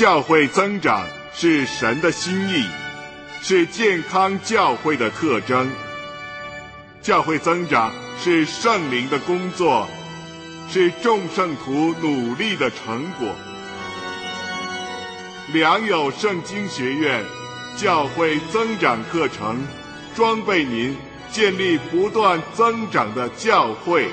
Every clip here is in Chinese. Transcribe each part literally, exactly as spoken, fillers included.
教会增长是神的心意，是健康教会的特征。教会增长是圣灵的工作，是众圣徒努力的成果。良友圣经学院教会增长课程，装备您建立不断增长的教会。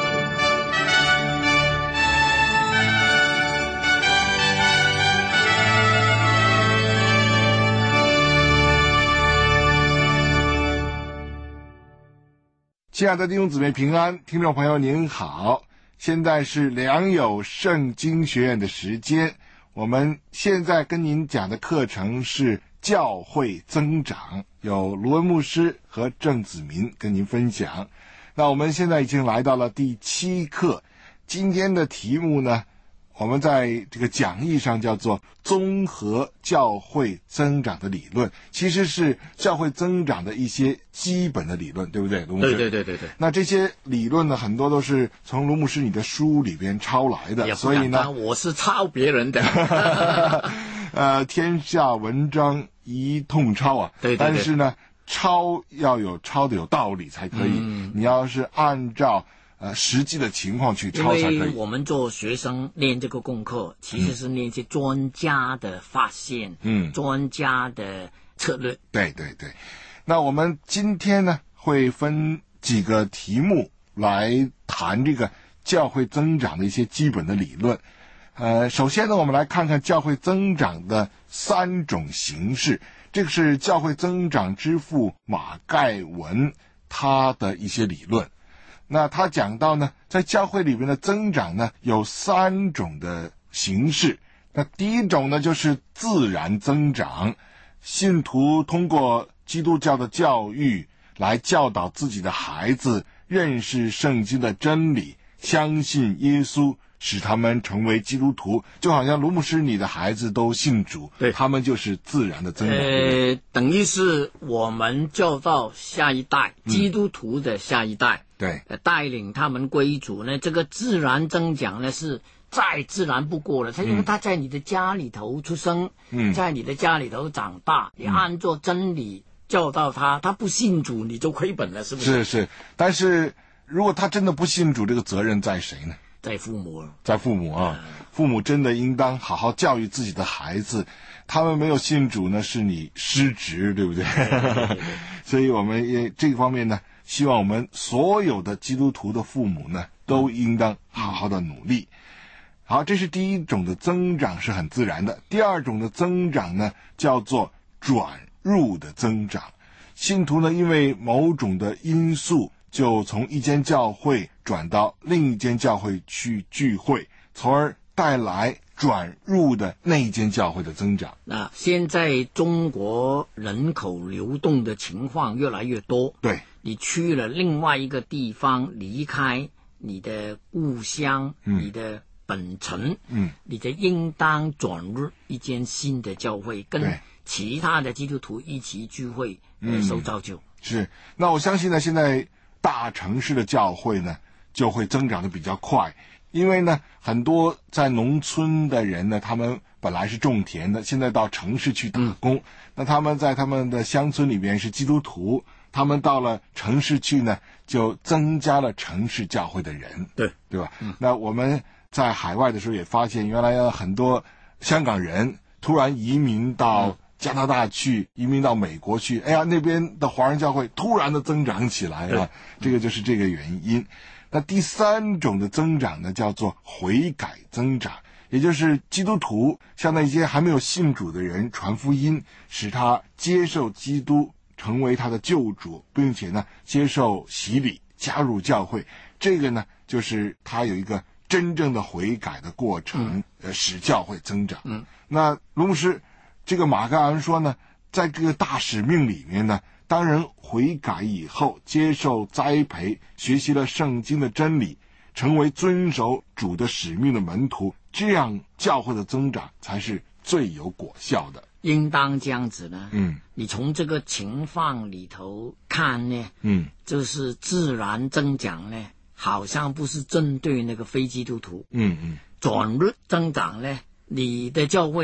亲爱的弟兄姊妹平安，听众朋友您好，现在是良友圣经学院的时间。我们现在跟您讲的课程是教会增长，有卢文牧师和郑子民跟您分享。那我们现在已经来到了第七课，今天的题目呢，我们在这个讲义上叫做综合教会增长的理论，其实是教会增长的一些基本的理论，对不对，卢牧师？ 对对对对对。 那这些理论呢，很多都是从卢牧师你的书里边抄来的，所以呢， 我是抄别人的。 呃，天下文章一通抄啊， 对对对， 但是呢，抄要有抄的有道理才可以。嗯、你要是按照呃，实际的情况去抄才可以。 因为我们做学生练这个功课，其实是练一些专家的发现，嗯，专家的策略。 对对对。那我们今天呢，会分几个题目来谈这个教会增长的一些基本的理论。呃，首先呢，我们来看看教会增长的三种形式。这个是教会增长之父马盖文他的一些理论。那他讲到呢，在教会里面的增长呢，有三种的形式。那第一种呢，就是自然增长，信徒通过基督教的教育来教导自己的孩子认识圣经的真理，相信耶稣，使他们成为基督徒。就好像卢牧师你的孩子都信主，对，他们就是自然的增长。 呃，等于是我们教导下一代、嗯、基督徒的下一代， 对， 带领他们归主呢，这个自然增长呢是再自然不过了。他因为他在你的家里头出生，嗯，在你的家里头长大，你按照真理教导他，他不信主你就亏本了，是不是？ 是是，但是如果他真的不信主，这个责任在谁呢？ 在父母。 在父母啊，嗯、父母真的应当好好教育自己的孩子。他们没有信主呢，是你失职，对不对？ 对对对对所以我们也这个方面呢，希望我们所有的基督徒的父母呢，都应当好好的努力。好，这是第一种的增长，是很自然的。第二种的增长呢，叫做转入的增长。信徒呢，因为某种的因素，就从一间教会转到另一间教会去聚会，从而带来转入的那一间教会的增长。 那现在中国人口流动的情况越来越多， 对， 你去了另外一个地方，离开你的故乡、嗯、你的本城，嗯，你就应当转入一间新的教会，跟其他的基督徒一起聚会，呃，受造就。 是，那我相信呢，现在大城市的教会呢，就会增长的比较快。因为呢，很多在农村的人呢，他们本来是种田的，现在到城市去打工。嗯、那他们在他们的乡村里边是基督徒，他们到了城市去呢，就增加了城市教会的人， 对对吧？嗯、那我们在海外的时候也发现，原来有很多香港人突然移民到加拿大去，移民到美国去，哎呀，那边的华人教会突然的增长起来了，这个就是这个原因。那第三种的增长呢，叫做悔改增长，也就是基督徒向那些还没有信主的人传福音，使他接受基督成为他的救主，并且呢接受洗礼，加入教会。这个呢就是他有一个真正的悔改的过程，嗯、呃，使教会增长。嗯，那卢牧师，这个马盖恩说呢，在这个大使命里面呢，当人悔改以后，接受栽培，学习了圣经的真理，成为遵守主的使命的门徒，这样教会的增长才是最有果效的。 应当这样子呢？嗯，你从这个情况里头看呢，嗯，就是自然增长呢，好像不是针对那个非基督徒。嗯嗯，转入增长呢，你的教会呢，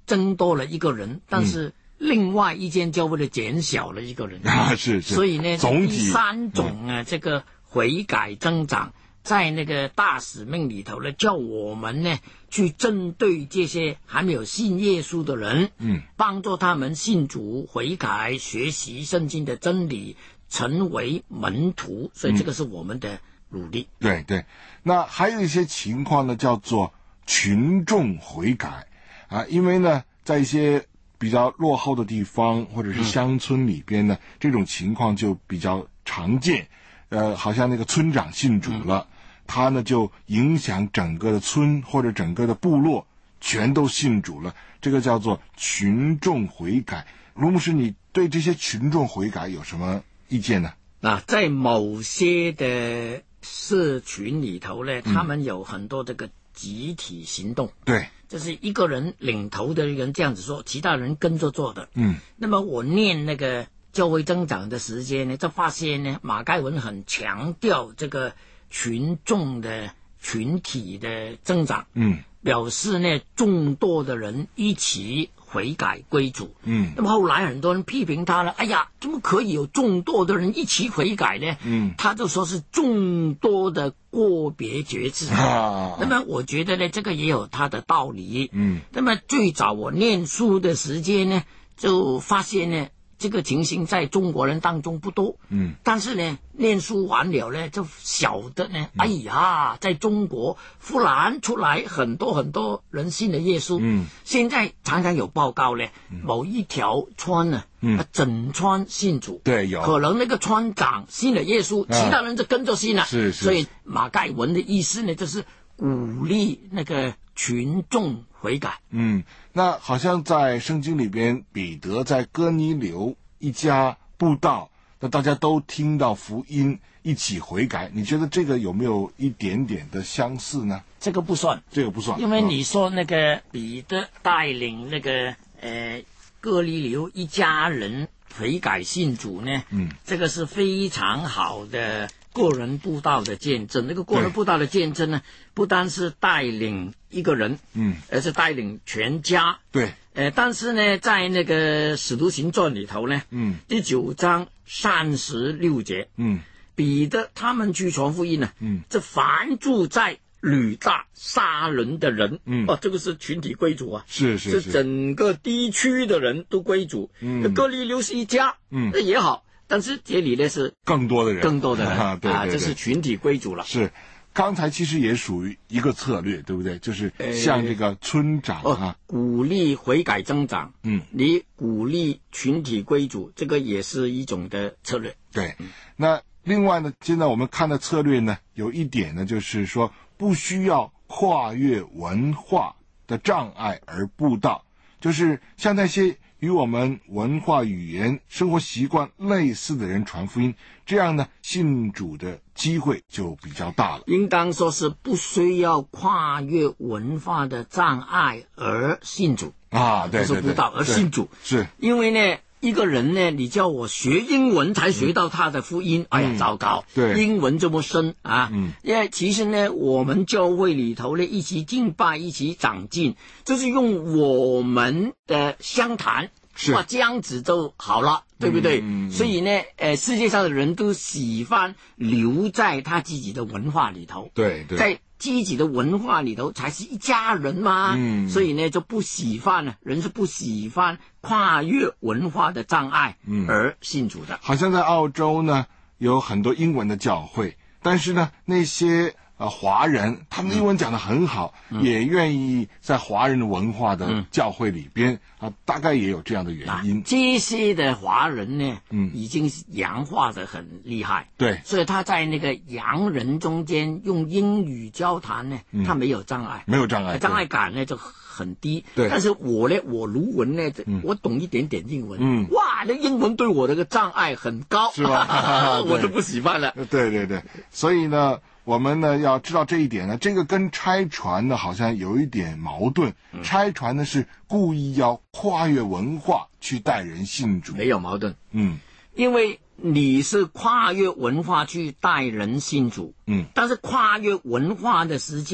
增多了一个人，但是另外一间教会的减小了一个人啊，是是。 所以呢， 总体第三种啊，嗯、这个悔改增长，在那个大使命里头呢，叫我们呢去针对这些还没有信耶稣的人，嗯，帮助他们信主、悔改、学习圣经的真理，成为门徒。所以这个是我们的努力。 嗯、对对。那还有一些情况呢，叫做群众悔改啊，因为呢，在一些比较落后的地方或者是乡村里边呢，嗯、这种情况就比较常见。呃，好像那个村长信主了，嗯、他呢就影响整个的村或者整个的部落，全都信主了。这个叫做群众悔改。卢牧师，你对这些群众悔改有什么意见呢？ 啊，在某些的社群里头呢，他们有很多这个集体行动。 对， 就是一个人领头的人这样子说，其他人跟着做的。嗯，那么我念那个教会增长的时间呢，就发现呢，马盖文很强调这个群众的群体的增长。嗯，表示呢，众多的人一起悔改归主。嗯，那么后来很多人批评他了，哎呀，怎么可以有众多的人一起悔改呢？嗯，他就说是众多的个别决志。啊，那么我觉得呢，这个也有他的道理。嗯，那么最早我念书的时间呢，就发现呢，这个情形在中国人当中不多。嗯，但是呢，念书完了呢，就晓得呢，嗯、哎呀，在中国忽然出来很多很多人信了耶稣。嗯，现在常常有报告呢，嗯、某一条村呢，嗯，整村信主。对，有可能那个村长信了耶稣，啊、其他人就跟着信了。是是。所以马盖文的意思呢，就是鼓励那个群众悔改。 嗯，那好像在圣经里边，彼得在哥尼流一家布道，那大家都听到福音，一起悔改。你觉得这个有没有一点点的相似呢？ 这个不算， 这个不算， 因为你说那个彼得带领那个呃哥尼流一家人悔改信主呢，嗯，这个是非常好的个人布道的见证。那个个人布道的见证呢，不单是带领一个人，嗯，而是带领全家。对，呃，但是呢，在那个使徒行传里头呢，嗯，第九章三十六节，嗯，彼得他们去传福音呢，嗯，这凡住在吕大撒伦的人，嗯，哦，这个是群体归主啊， 是是是， 是整个地区的人都归主。嗯，哥尼流是一家，嗯，那也好。但是这里呢是更多的人， 更多的人啊，对对对， 啊，这是群体归主了。 是，刚才其实也属于一个策略，对不对？就是像这个村长啊， 哦、鼓励悔改增长，嗯，你鼓励群体归主，这个也是一种的策略。 对，嗯、那另外呢，现在我们看的策略呢，有一点呢，就是说不需要跨越文化的障碍而布道，就是像那些与我们文化、语言、生活习惯类似的人传福音，这样呢，信主的机会就比较大了。 应当说是不需要跨越文化的障碍而信主啊，对对对， 不是布道而信主， 是因为呢，一个人呢，你叫我学英文才学到他的福音，嗯、哎呀，糟糕！对，英文这么深啊，嗯，因为其实呢，我们教会里头呢，一起敬拜，一起长进，就是用我们的相谈，是哇，这样子就好了，对不对？嗯、所以呢，呃，世界上的人都喜欢留在他自己的文化里头， 对对， 在自己的文化里头才是一家人嘛，嗯，所以呢就不喜欢呢，人是不喜欢跨越文化的障碍而信主的。 嗯、好像在澳洲呢有很多英文的教会，但是呢那些呃华人他们英文讲得很好，嗯、也愿意在华人的文化的教会里边、嗯、啊，大概也有这样的原因。 这些的华人呢，嗯，已经洋化得很厉害， 对， 所以他在那个洋人中间用英语交谈呢，嗯、他没有障碍， 没有障碍， 障碍感呢就很低。对，但是我呢，我卢文呢，嗯、我懂一点点英文，嗯，哇，那英文对我这个障碍很高， 是吧？ 我都不喜欢了。 对对对，所以呢，我们呢要知道这一点呢，这个跟差传呢好像有一点矛盾。嗯、差传呢是故意要跨越文化去带人信主， 没有矛盾。嗯，因为你是跨越文化去带人信主，嗯，但是跨越文化的时间，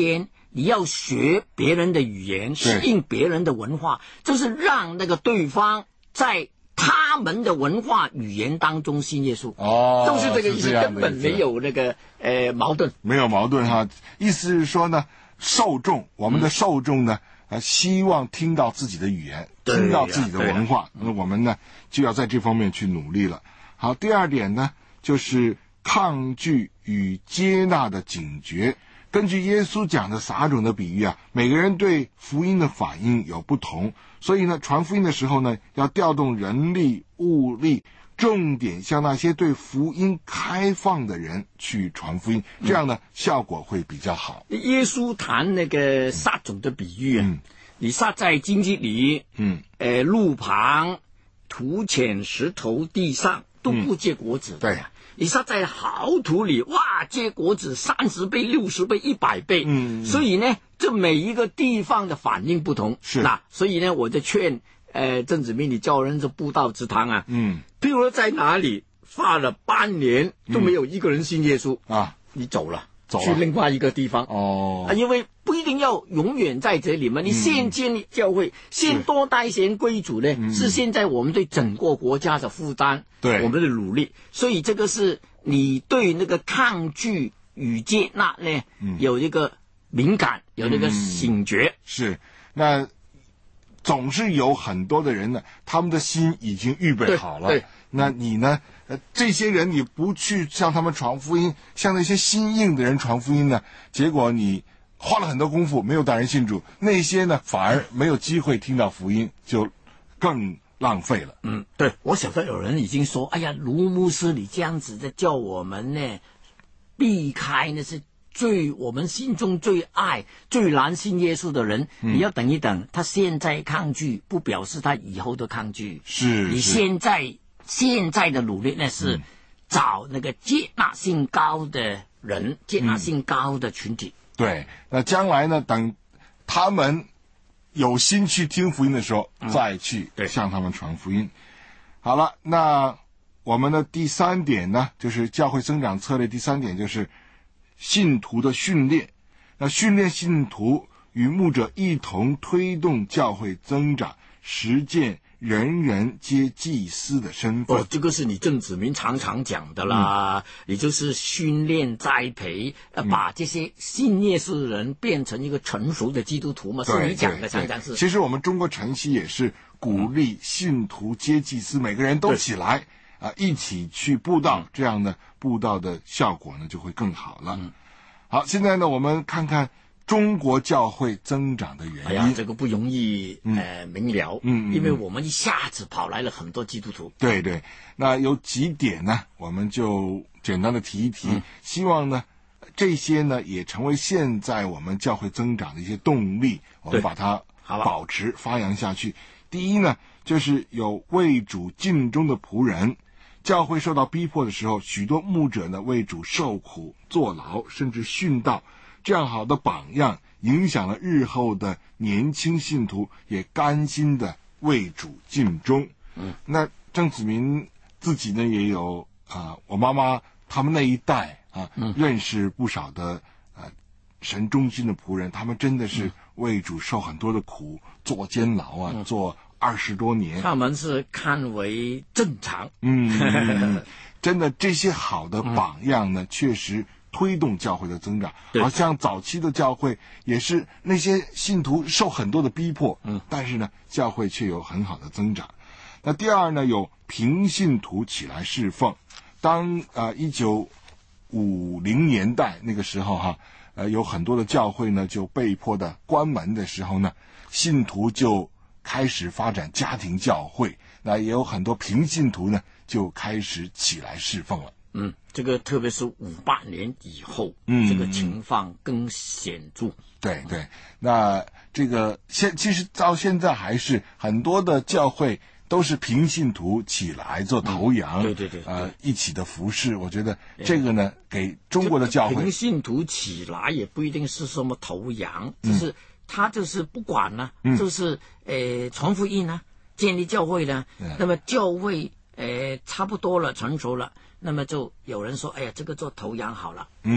你要学别人的语言，适应别人的文化，就是让那个对方在他们的文化语言当中信耶稣。 哦， 都是这个意思， 是这样的根本没有那个呃矛盾， 没有矛盾哈。意思是说呢，受众，我们的受众呢，呃、嗯，希望听到自己的语言，听到自己的文化，那我们呢就要在这方面去努力了。好，第二点呢，就是抗拒与接纳的警觉。根据耶稣讲的撒种的比喻啊，每个人对福音的反应有不同，所以呢，传福音的时候呢，要调动人力物力，重点向那些对福音开放的人去传福音，这样呢，嗯、效果会比较好。 耶稣谈那个撒种的比喻啊，嗯、你撒在荆棘里，嗯，呃，路旁、土浅石头地上都不结果子，嗯、对呀。你撒在好土里，哇，结果子三十倍、六十倍、一百倍。嗯，所以呢，这每一个地方的反应不同。是，那所以呢，我就劝呃郑子明，你教人这布道之堂啊，嗯，譬如说在哪里发了半年都没有一个人信耶稣、嗯、啊，你走了。去另外一个地方哦、啊，因为不一定要永远在这里嘛。你现建立教会，嗯、先多带贤归主呢，是, 是现在我们对整个国家的负担，对我们的努力。所以这个是你对那个抗拒与接纳呢，嗯、有一个敏感，有那个醒觉。 嗯、是，那总是有很多的人呢，他们的心已经预备好了。对，对那你呢？呃，这些人你不去向他们传福音，向那些心硬的人传福音呢，结果你花了很多功夫，没有带人信主，那些呢反而没有机会听到福音，就更浪费了。 嗯，对，我晓得有人已经说，哎呀，卢牧师你这样子在叫我们呢避开那是最我们心中最爱最难信耶稣的人、嗯、你要等一等，他现在抗拒不表示他以后的抗拒， 是你现在现在的努力呢是找那个接纳性高的人、嗯、接纳性高的群体。 对，那将来呢，等他们有心去听福音的时候、嗯、再去向他们传福音。好了，那我们的第三点呢，就是教会增长策略第三点就是信徒的训练。那训练信徒与牧者一同推动教会增长，实践人人皆祭司的身份。 哦，这个是你郑子明常常讲的啦，嗯、也就是训练栽培，呃，把这些信耶稣的人变成一个成熟的基督徒嘛，是你讲的，常常是。 其实我们中国晨曦也是鼓励信徒皆祭司，每个人都起来啊、呃，一起去布道，这样呢，布道的效果呢就会更好了。嗯、好，现在呢，我们看看中国教会增长的原因。哎呀，这个不容易呃明了，嗯，因为我们一下子跑来了很多基督徒。 对对，那有几点呢，我们就简单的提一提，嗯、希望呢这些呢也成为现在我们教会增长的一些动力，我们把它保持发扬下去。第一呢，就是有为主尽忠的仆人。教会受到逼迫的时候，许多牧者呢为主受苦坐牢，甚至殉道。这样好的榜样影响了日后的年轻信徒，也甘心的为主尽忠。嗯，那郑子明自己呢也有啊、呃，我妈妈他们那一代啊，嗯、认识不少的呃神忠心的仆人，他们真的是为主受很多的苦，坐监牢啊，嗯、坐二十多年。 他们是看为正常。 嗯，嗯真的这些好的榜样呢，嗯、确实推动教会的增长。好像早期的教会也是那些信徒受很多的逼迫，嗯，但是呢，教会却有很好的增长。那第二呢，有平信徒起来侍奉。当呃一九五零年代那个时候哈，呃有很多的教会呢就被迫的关门的时候呢，信徒就开始发展家庭教会，那也有很多平信徒呢就开始起来侍奉了。 嗯，这个特别是五八年以后，嗯，这个情况更显著。 对对，那这个现其实到现在还是很多的教会都是平信徒起来做头羊，嗯、对对对，呃，一起的服侍。我觉得这个呢，给中国的教会平信徒起来也不一定是什么头羊，只是他就是不管呢、啊，嗯、就是呃传福音呢，建立教会呢，嗯、那么教会呃差不多了，成熟了。那么就有人说，哎呀，这个做头羊好了。 嗯，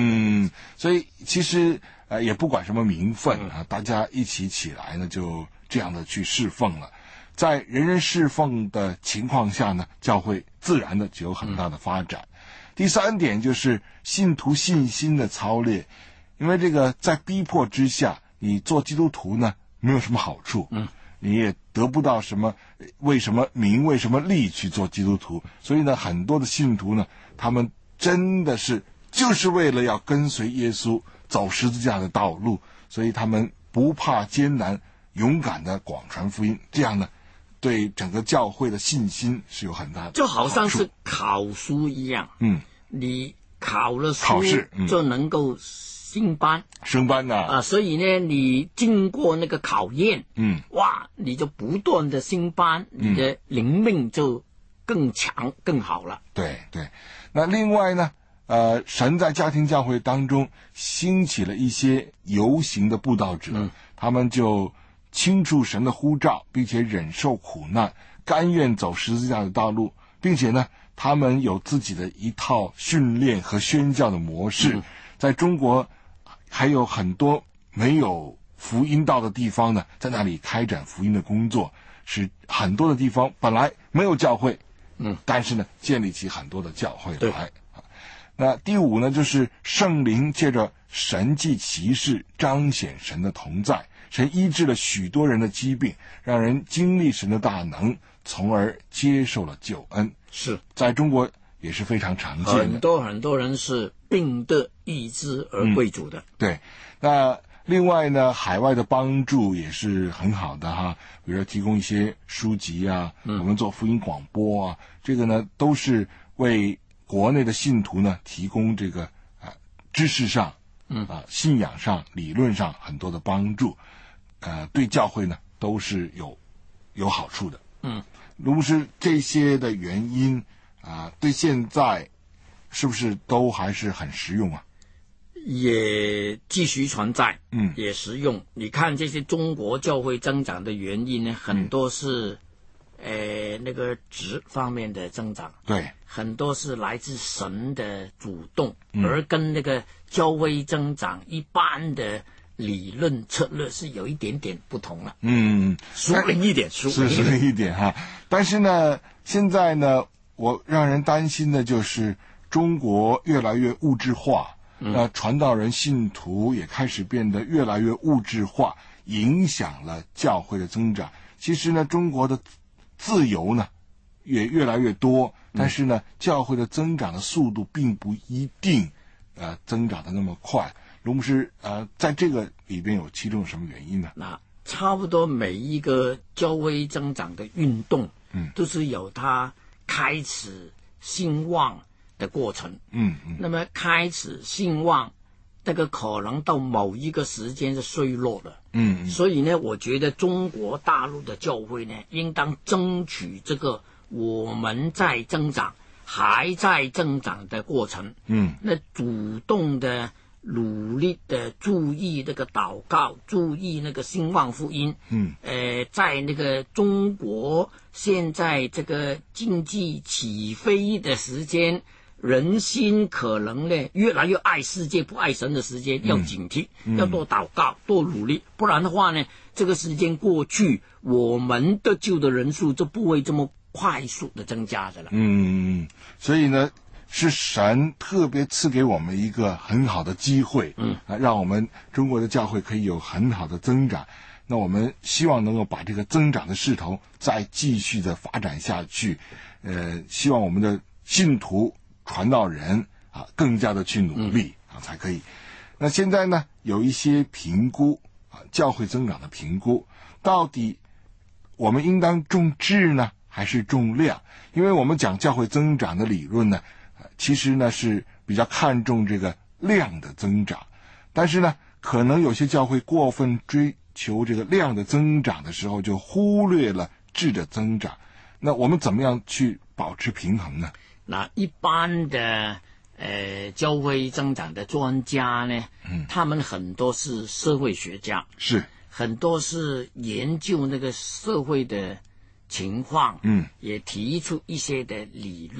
嗯，所以其实呃也不管什么名分啊，嗯、大家一起起来呢，就这样的去侍奉了。在人人侍奉的情况下呢，教会自然的就有很大的发展。嗯、第三点就是信徒信心的操练，因为这个在逼迫之下，你做基督徒呢没有什么好处，嗯，你也得不到什么为什么名为什么利去做基督徒，所以呢，很多的信徒呢，他们真的是就是为了要跟随耶稣走十字架的道路，所以他们不怕艰难，勇敢的广传福音，这样呢对整个教会的信心是有很大的好处， 就好像是考书一样，嗯，你考了书考试、嗯、 就能够升班升班呐、啊呃、所以呢你经过那个考验，嗯，哇，你就不断的升班，你的灵命就更强更好了。 对对，那另外呢呃，神在家庭教会当中兴起了一些游行的布道者、嗯、他们就清楚神的呼召，并且忍受苦难，甘愿走十字架的道路，并且呢他们有自己的一套训练和宣教的模式、嗯、在中国还有很多没有福音道的地方呢，在那里开展福音的工作，使很多的地方本来没有教会，嗯，但是呢建立起很多的教会来。那第五呢，就是圣灵借着神迹奇事彰显神的同在，神医治了许多人的疾病，让人经历神的大能，从而接受了救恩。 是在中国也是非常常见的， 很多很多人是病得医治而归主的、嗯、 对。那另外呢，海外的帮助也是很好的哈，比如说提供一些书籍啊、嗯、我们做福音广播啊，这个呢都是为国内的信徒呢提供这个啊知识上嗯啊信仰上理论上很多的帮助，呃对教会呢都是有有好处的。嗯，如果是这些的原因啊，对现在是不是都还是很实用啊？ 也继续存在，嗯，也实用。你看这些中国教会增长的原因呢，很多是、嗯、呃那个质方面的增长， 对， 很多是来自神的主动，嗯、而跟那个教会增长一般的理论策略是有一点点不同了。嗯，疏灵一点，疏是疏灵一点哈。但是呢，现在呢，我让人担心的就是中国越来越物质化。那传道人信徒也开始变得越来越物质化，影响了教会的增长。其实呢，中国的自由呢也越来越多，但是呢，教会的增长的速度并不一定呃增长的那么快。卢牧师呃，在这个里边有其中有什么原因呢？ 那差不多每一个教会增长的运动，嗯，都是有它开始兴旺的过程，嗯嗯，那么开始兴旺，这个可能到某一个时间是衰落了，嗯, 嗯，所以呢，我觉得中国大陆的教会呢，应当争取这个我们在增长，还在增长的过程，嗯，那主动的、努力的注意那个祷告，注意那个兴旺福音，嗯，呃，在那个中国现在这个经济起飞的时间。人心可能呢越来越爱世界不爱神的时间，要警惕、嗯、要多祷告多努力，不然的话呢这个时间过去，我们得救的人数就不会这么快速的增加的了。嗯， 所以呢是神特别赐给我们一个很好的机会，嗯，啊，让我们中国的教会可以有很好的增长。那我们希望能够把这个增长的势头再继续的发展下去，呃，希望我们的信徒传道人啊，更加的去努力、嗯、啊，才可以。那现在呢，有一些评估啊，教会增长的评估，到底我们应当重质呢，还是重量？因为我们讲教会增长的理论呢，啊、其实呢是比较看重这个量的增长，但是呢，可能有些教会过分追求这个量的增长的时候，就忽略了质的增长。那我们怎么样去保持平衡呢？ 那一般的呃教会增长的专家呢，嗯，他们很多是社会学家， 是很多是研究那个社会的情况，嗯，也提出一些的理论，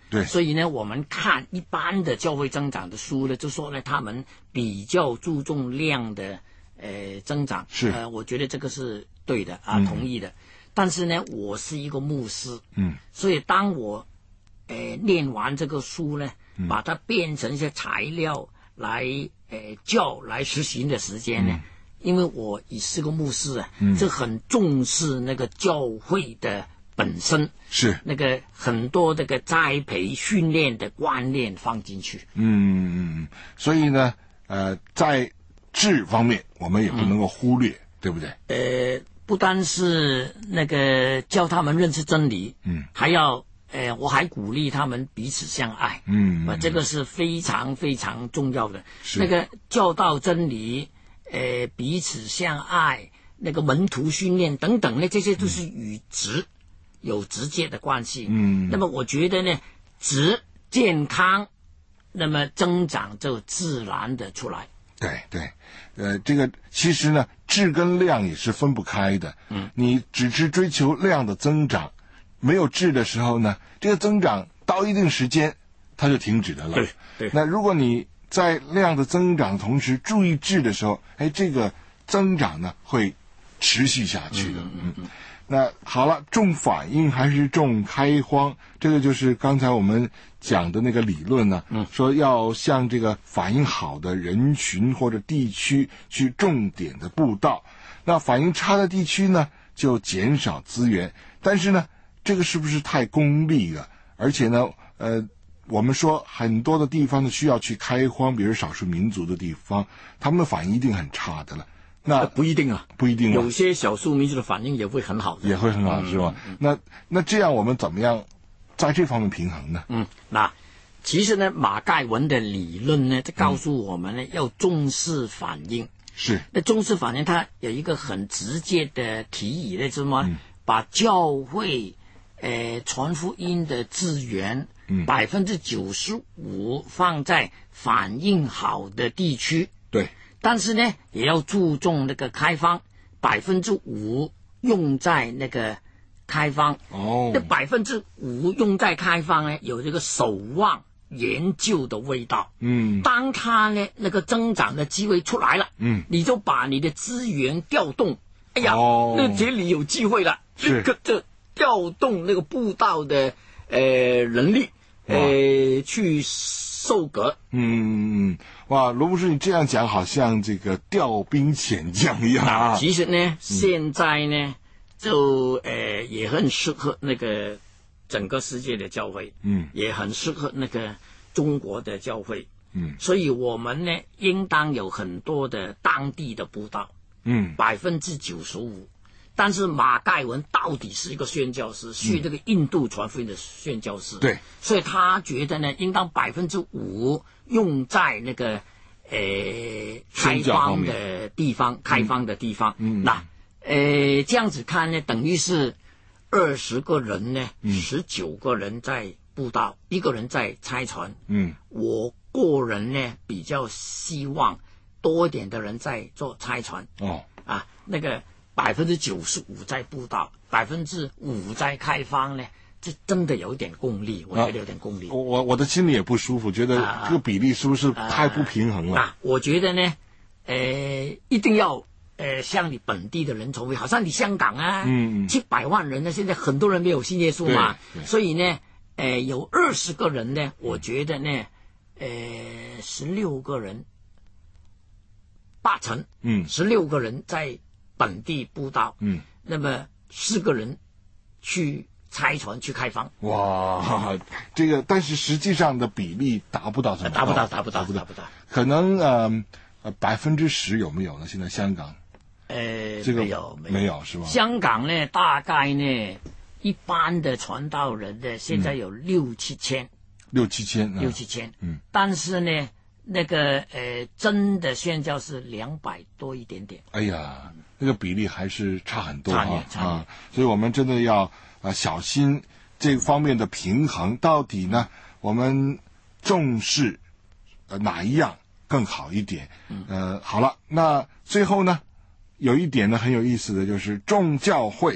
对， 所以呢，我们看一般的教会增长的书呢，就说呢，他们比较注重量的呃增长。 是， 呃，我觉得这个是对的啊， 嗯、 同意的。但是呢，我是一个牧师， 嗯， 所以当我呃念完这个书呢，嗯、把它变成一些材料来呃教来实行的时间呢。嗯，因为我也是个牧师啊，嗯，这很重视那个教会的本身， 是那个很多这个栽培训练的观念放进去。 嗯嗯，所以呢，呃，在质方面我们也不能够忽略，嗯、对不对？ 呃，不单是那个教他们认识真理，嗯，还要呃，我还鼓励他们彼此相爱，嗯，啊，这个是非常非常重要的。那个教导真理。呃，彼此相爱，那个门徒训练等等呢，这些都是与质、嗯、有直接的关系。嗯，那么我觉得呢，质健康，那么增长就自然的出来。 对对，呃，这个其实呢，质跟量也是分不开的。嗯，你只是追求量的增长，没有质的时候呢，这个增长到一定时间它就停止的了。 对对， 那如果你在量的增长同时注意质的时候，哎，这个增长呢会持续下去的。嗯嗯。那好了，重反应还是重开荒，这个就是刚才我们讲的那个理论呢。嗯。说要向这个反应好的人群或者地区去重点的布道，那反应差的地区呢就减少资源。但是呢，这个是不是太功利了？而且呢，呃。我们说很多的地方呢需要去开荒，比如少数民族的地方，他们的反应一定很差的了。那不一定啊， 不一定啊。 有些少数民族的反应也会很好的， 也会很好，嗯、是吧？嗯、那那这样我们怎么样在这方面平衡呢？ 嗯，那其实呢，马盖文的理论呢，就告诉我们呢，嗯、要重视反应。 是。那重视反应，它有一个很直接的提议呢，就是什么？嗯、把教会呃传福音的资源。百分之九十五放在反应好的地区， 对， 但是呢，也要注重那个开放，百分之五用在那个开放。哦，这百分之五用在开放呢，有这个守望研究的味道。嗯，当它呢那个增长的机会出来了，嗯，你就把你的资源调动。哎呀，哦、那这里有机会了，这个这调动那个布道的呃能力。呃，去授革。 嗯，哇，罗牧师，你这样讲好像这个调兵遣将一样啊。 其实呢，嗯、现在呢，就呃也很适合那个整个世界的教会，嗯，也很适合那个中国的教会，嗯，所以我们呢，应当有很多的当地的布道，嗯，百分之九十五。但是马盖文到底是一个宣教师，去这个印度传福音的宣教师， 对， 所以他觉得呢，应当百分之五用在那个呃开放的地方，开放的地方。嗯，那呃这样子看呢，等于是二十个人呢，十九个人在布道，一个人在差传。嗯，我个人呢比较希望多一点的人在做差传。哦，啊，那个。百分之九十五在布道，百分之五在开放呢，这真的有点功利，我觉得有点功利。 啊、我我的心里也不舒服，觉得这个比例是不是太不平衡了？ 啊啊、我觉得呢，呃，一定要呃向你本地的人筹会，好像你香港啊，嗯，七百万人呢，现在很多人没有信耶稣嘛，所以呢，呃，有二十个人呢，我觉得呢，呃，十六个人，八成，嗯，十六个人在。本地布道，嗯，那么四个人去拆船去开放， 哇，这个但是实际上的比例达不到什么， 达不到，达不到，达不到， 可能呃呃百分之十有没有呢？现在香港， 呃， 这个没有没有是吧？ 香港呢，大概呢，一般的传道人呢，现在有六七千， 六七千， 六七千，嗯，但是呢。那个呃，真的宣教是两百多一点点。 哎呀，那个比例还是差很多啊！ 差差啊，所以我们真的要啊、呃、小心这方面的平衡。到底呢，我们重视呃哪一样更好一点？嗯、呃，好了，那最后呢，有一点呢很有意思的就是，众教会、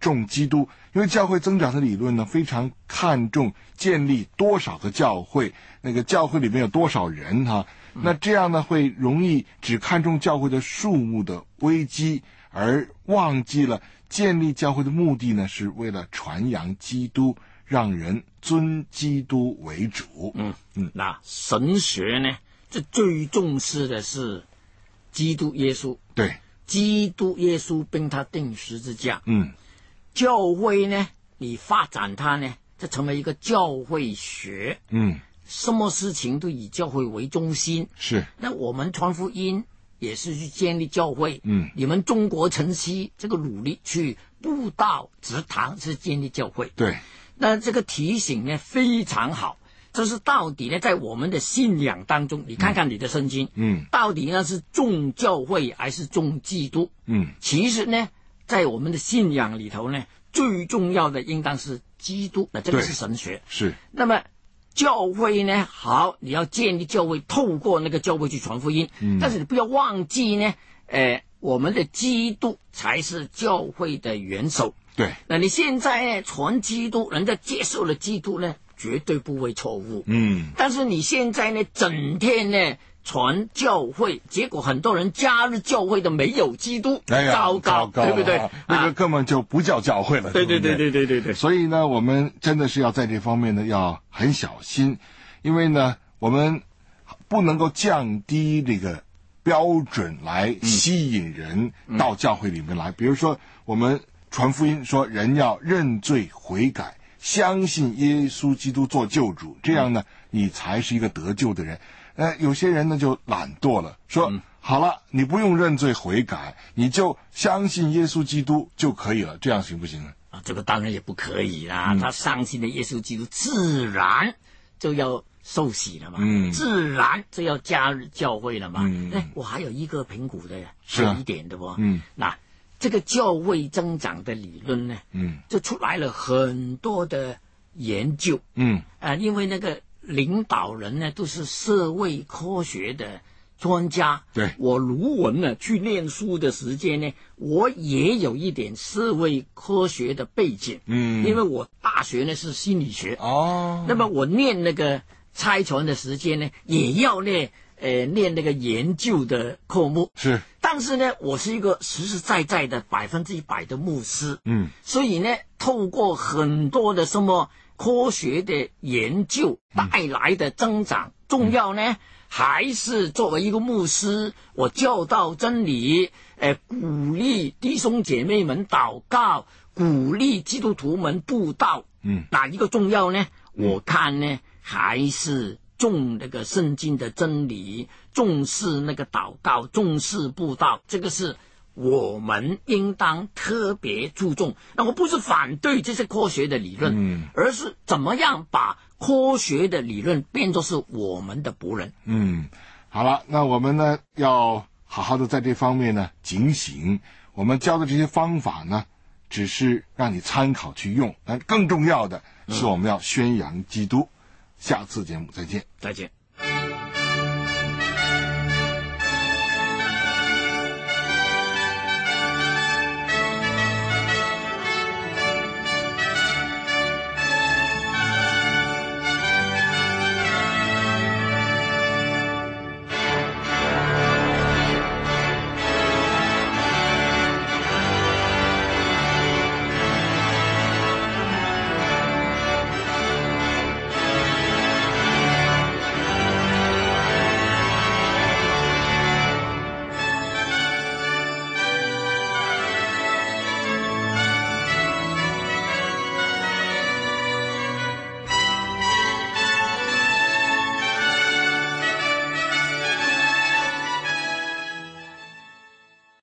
重基督，因为教会增长的理论呢，非常看重建立多少个教会，那个教会里面有多少人哈、啊，那这样呢会容易只看重教会的数目的危机，而忘记了建立教会的目的呢，是为了传扬基督，让人尊基督为主。 嗯嗯，那神学呢，这最重视的是基督耶稣。 对。 基督耶稣并他钉十字架。 嗯， 教会呢，你发展它呢，这成为一个教会学。 嗯， 什么事情都以教会为中心。 是。 那我们传福音也是去建立教会。 嗯， 你们中国晨曦这个努力去布道植堂是建立教会。 对。 那这个提醒呢非常好。就是到底呢，在我们的信仰当中，你看看你的圣经， 嗯， 到底呢是重教会还是重基督？ 嗯， 其实呢，在我们的信仰里头呢，最重要的应当是基督，那这个是神学。 是。 那么教会呢，好，你要建立教会，透过那个教会去传福音， 嗯， 但是你不要忘记呢，呃，我们的基督才是教会的元首。 对。 那你现在呢，传基督，人家接受了基督呢，绝对不会错误。 嗯， 但是你现在呢，整天呢传教会，结果很多人加入教会的没有基督， 哎呀， 糟糕， 糟糕， 对不对？ 啊、那个根本就不叫教会了。 对对对对对对对对。 所以呢，我们真的是要在这方面呢要很小心，因为呢，我们不能够降低这个标准来吸引人到教会里面来。嗯、比如说，我们传福音说人要认罪悔改。相信耶稣基督做救主，这样呢，你才是一个得救的人。呃，有些人呢就懒惰了，说、嗯、好了，你不用认罪悔改，你就相信耶稣基督就可以了，这样行不行呢？ 啊，这个当然也不可以啦。 嗯、 他相信了耶稣基督，自然就要受洗了嘛， 嗯， 自然就要加入教会了嘛。 嗯， 哎，我还有一个评估的是一点的不？ 嗯， 那。这个教会增长的理论呢， 嗯， 就出来了很多的研究， 嗯， 啊、呃，因为那个领导人呢都是社会科学的专家， 对， 我卢文呢去念书的时间呢，我也有一点社会科学的背景， 嗯， 因为我大学呢是心理学， 哦， 那么我念那个差传的时间呢，也要呢。呃，念那个研究的科目是， 但是呢，我是一个实实在在的百分之一百的牧师， 嗯， 所以呢，透过很多的什么科学的研究带来的增长，嗯、重要呢，嗯、还是作为一个牧师，我教导真理，呃，鼓励弟兄姐妹们祷告，鼓励基督徒们布道， 嗯， 哪一个重要呢？嗯、我看呢，还是。重那个圣经的真理，重视那个祷告，重视布道，这个是我们应当特别注重。那我不是反对这些科学的理论， 嗯， 而是怎么样把科学的理论变作是我们的仆人。 嗯，好了，那我们呢要好好的在这方面呢警醒。我们教的这些方法呢，只是让你参考去用，但更重要的是我们要宣扬基督。下次节目再见， 再见。